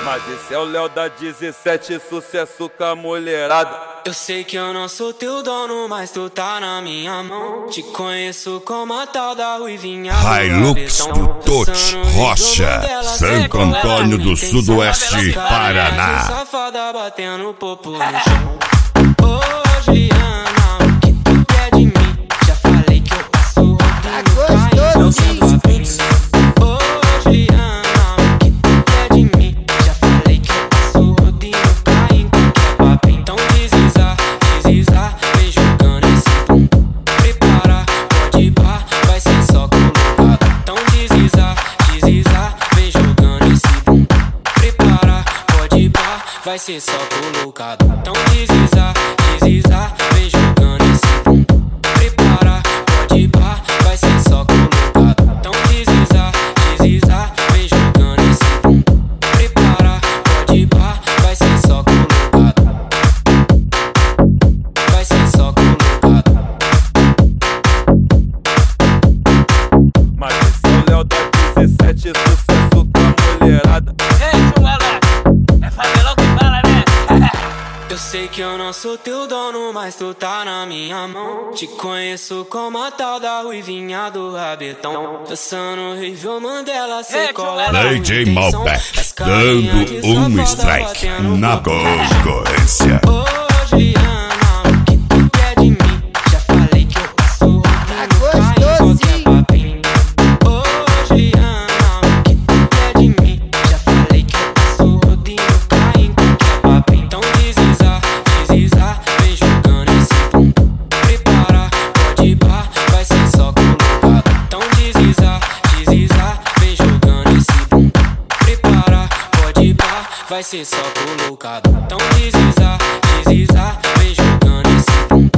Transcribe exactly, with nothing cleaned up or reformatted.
Mas esse é o Léo da dezessete, sucesso com a mulherada. Eu sei que eu não sou teu dono, mas tu tá na minha mão. Te conheço como a tal da ruivinha Hilux do Tote Rocha, Santo Antônio do Sudoeste, Paraná. Safada batendo popo no chão. Ô Juliana, o que tu quer de mim? Já falei que eu passo o rodo no carinho. Vai ser só colocado. Então deslizar, deslizar, vem jogando esse bum. Prepara, pode pá, vai ser só colocado. Então deslizar, deslizar, vem jogando esse bum. Prepara, pode pá, vai ser só colocado. Vai ser só colocado. Mas esse é o Léo da dezessete, sucesso com a mulherada. Eu sei que eu não sou teu dono, mas tu tá na minha mão. Te conheço como a tal da ruivinha do rabetão. Dançando horrível Mandela, cê cola D J Malbec, dando um strike na concorrência. Ô Juliana, o que tu quer de mim? Já falei que eu passo o rodo no qualquer papinho. Ô Juliana, o que tu quer de mim? Já falei que eu passo o rodo no qualquer papinho. Então deslizar, deslizar, vem jogando esse bum. Prepara, pode pá, vai ser só colocado. Então deslizar, deslizar, vem jogando esse bum. Prepara, pode pá, vai ser só colocado. Então deslizar, deslizar, vem jogando esse bum.